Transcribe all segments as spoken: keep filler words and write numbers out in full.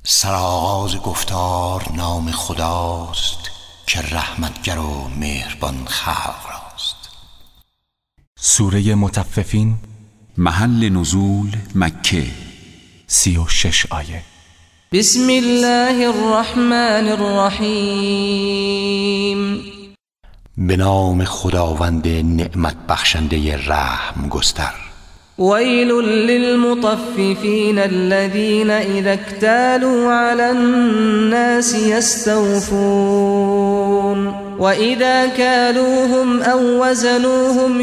سرآغاز گفتار نام خداست که رحمتگر و مهربان خلق راست. سوره مطففین، محل نزول مکه، سی و شش آیه. بسم الله الرحمن الرحیم. به نام خداوند نعمت بخشنده رحم گستر. ویل للمطففین الذین اذا اکتالوا علی الناس یستوفون و اذا کالوهم او وزنوهم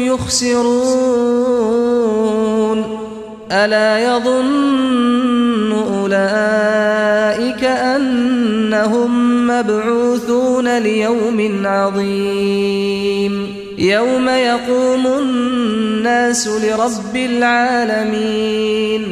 یخسرون الا یظن اولئک انهم مبعوثون لیوم عظیم یوم یقوم الناس لرب العالمین.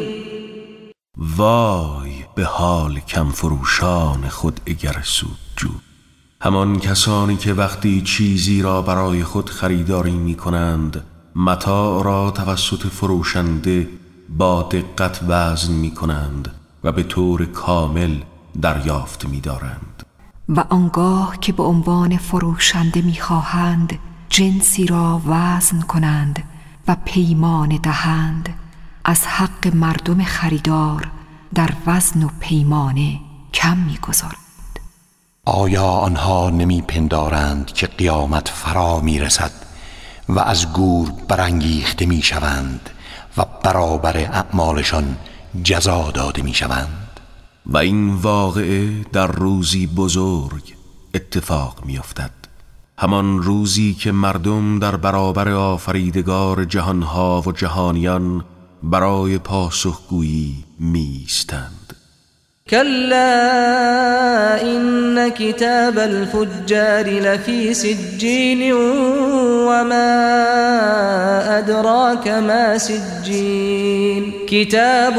وای به حال کم فروشان خود اگر سودجو، همان کسانی که وقتی چیزی را برای خود خریداری می کنند متاع را توسط فروشنده با دقت وزن می کنند و به طور کامل دریافت می دارند. و آنگاه که به عنوان فروشنده می خواهند جنسی را وزن کنند و پیمان دهند، از حق مردم خریدار در وزن و پیمانه کم می گذارند. آیا آنها نمی پندارند که قیامت فرا می رسد و از گور برانگیخته می شوند و برابر اعمالشان جزا داده می شوند؟ و این واقعه در روزی بزرگ اتفاق می افتد، همان روزی که مردم در برابر آفریدگار جهانها و جهانیان برای پاسخگویی می ایستند. کلا این کتاب الفجار لفی سجین و ما ادراک ما سجین کتاب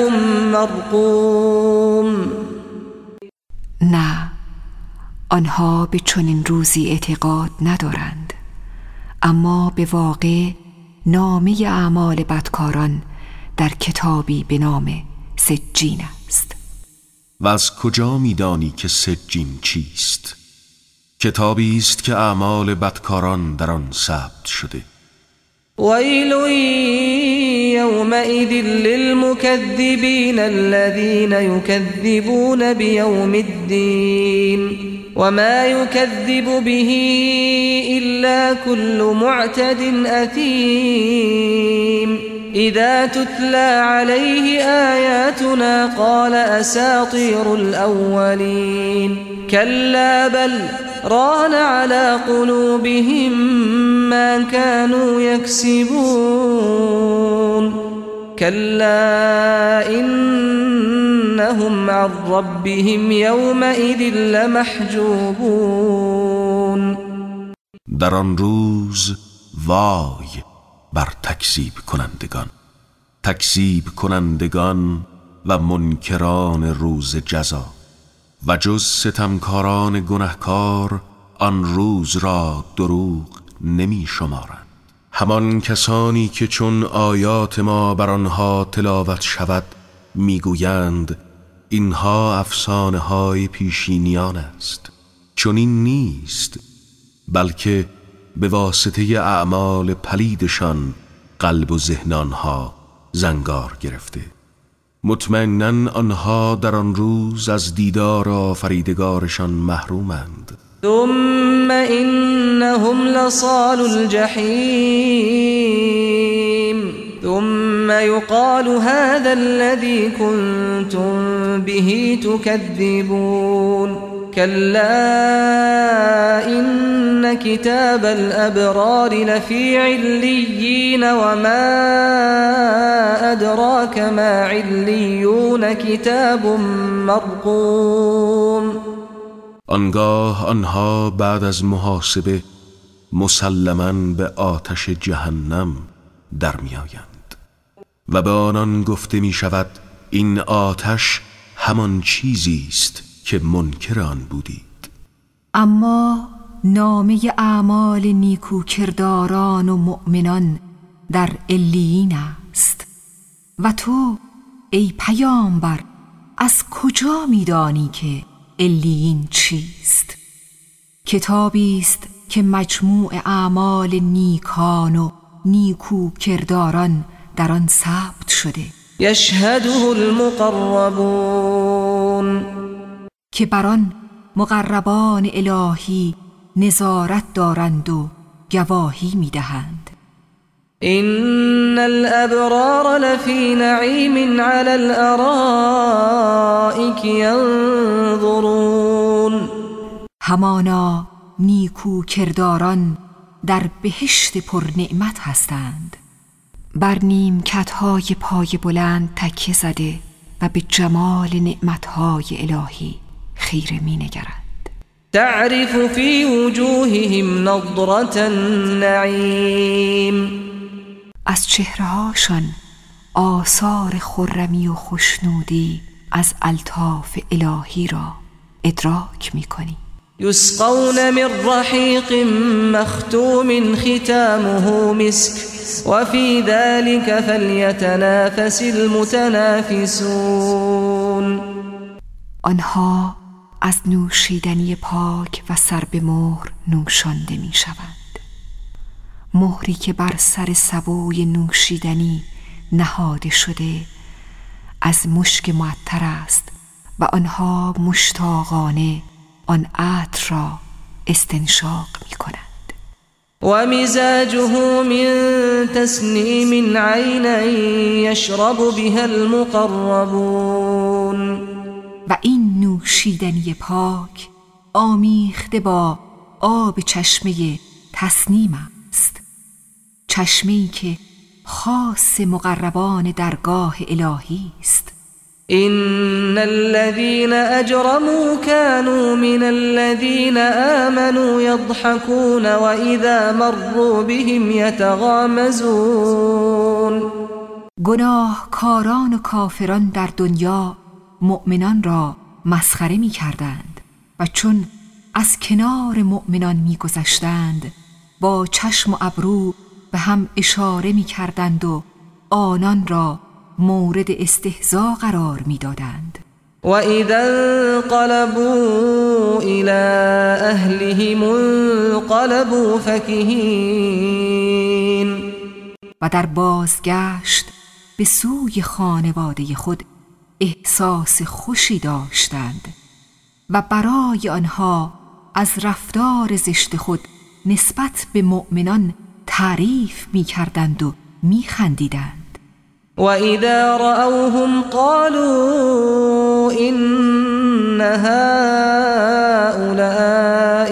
مرقوم. نه، آنها به چنین روزی اعتقاد ندارند، اما به واقع نامه اعمال بدکاران در کتابی به نام سجین است. و از کجا می‌دانی که سجین چیست؟ کتابی است که اعمال بدکاران در آن ثبت شده. ویل یومئذ للمکذبین الذین یکذبون بیوم الدین و ما یکذب به الا كل معتد اثیم اذا تتلى عليه آیاتنا قال اساطیر الاولین کلا بل ران على قلوبهم ما كانوا يكسبون كلا إنهم عن ربهم يومئذ لمحجوبون. در آن روز وای بر تکذیب کنندگان، تکذیب کنندگان و منکران روز جزا، و جز ستمکاران گنهکار آن روز را دروغ نمی شمارند. همان کسانی که چون آیات ما بر آنها تلاوت شود میگویند اینها افسانه های پیشینیان است. چون این نیست، بلکه به واسطه اعمال پلیدشان قلب و ذهن آنها زنگار گرفته. مطمئناً آنها در آن روز از دیدار آفریدگارشان محرومند. ثم انهم لصال الجحیم ثم يقال هذا الذي كنتم به تكذبون كلا إن كتاب الأبرار لفي عليين وما أدراك ما عليون كتاب مرقوم. آنگاه آنها بعد از محاسبه مسلماً به آتش جهنم در می آیند و به آنان گفته می شود این آتش همان چیزی است که منکر آن بودید. اما نامه اعمال نیکوکرداران و مؤمنان در علیین است و تو ای پیامبر از کجا می‌دانی که علیین چیست؟ کتابی است که مجموع اعمال نیکان و نیکو کرداران در آن ثبت شده، یشهده المقربون، که بر آن مقربان الهی نظارت دارند و گواهی می‌دهند. إن الأبرار لفي نعيم على الأرائك ينظرون، همانا نیکو کرداران در بهشت پر نعمت هستند، بر نیمکت‌های پای بلند تکیه زده و به جمال نعمت‌های الهی خیره می‌نگرند. تعرف في وجوههم نضرة النعيم، از چهره‌هاشان آثار خرمی و خوشنودی از الطاف الهی را ادراک می‌کنی. يسقون من رحيق مختوم ختامه مسك وفي ذلك فليتنافس المتنافسون، آنها از نوشیدنی پاک و سر به مهر نوشانده می شوند، مهری که بر سر سبوی نوشیدنی نهاده شده از مشک معطر است و آنها مشتاقانه آن عطر را استنشاق می کنند. و مزاجه من تسنیم عینا یشرب بها المقربون، و این نوشیدنی پاک آمیخته با آب چشمه تسنیم است، چشمه‌ای که خاص مقربان درگاه الهی است. إن الذين أجرموا كانوا من الذين آمنوا يضحكون وإذا مروا بهم يتغامزون، گناهکاران و کافران در دنیا مؤمنان را مسخره می کردند و چون از کنار مؤمنان می گذشتند با چشم و ابرو به هم اشاره می کردند و آنان را مورد استهزاء قرار می دادند. و اذا انقلبوا الى اهلهم انقلبوا فکهین، و در بازگشت به سوی خانواده خود احساس خوشی داشتند و برای آنها از رفتار زشت خود نسبت به مؤمنان تعریف می کردند و می خندیدند. و اذا رأوهم قالوا ان هؤلاء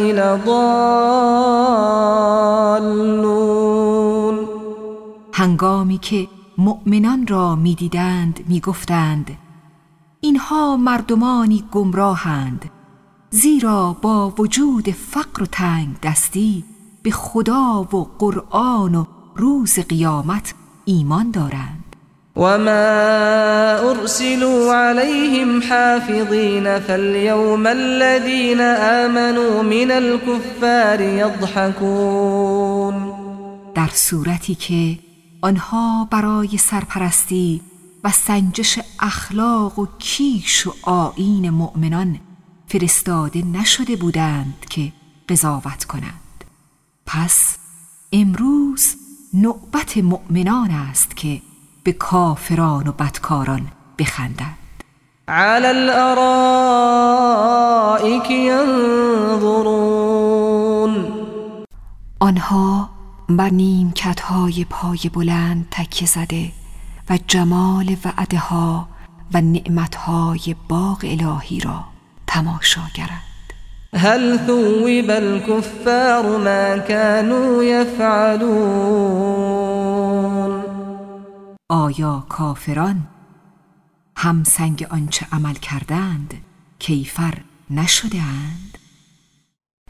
لضالون، هنگامی که مؤمنان را می دیدند می گفتند اینها مردمانی گمراهند، زیرا با وجود فقر و تنگ دستی به خدا و قرآن و روز قیامت ایمان دارند. و ما ارسلوا علیهم حافظین فالیوم الذین آمنوا من الكفار یضحکون، در صورتی که آنها برای سرپرستی و سنجش اخلاق و کیش و آیین مؤمنان فرستاده نشده بودند که قضاوت کنند، پس امروز نوبت مؤمنان است که به کافران و بدکاران بخندند. علی الارائک ینظرون، آنها بر نیمکت‌های پای بلند تکیه زده و جمال وعده‌ها و نعمت‌های باغ الهی را تماشاگرند. هل ثوب الكفار ما كانوا يفعلون، آیا کافران همسنگ آنچه عمل کردند کیفر نشده اند؟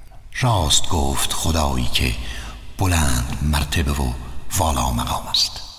راست گفت خدایی که بلند مرتبه و والا مقام است.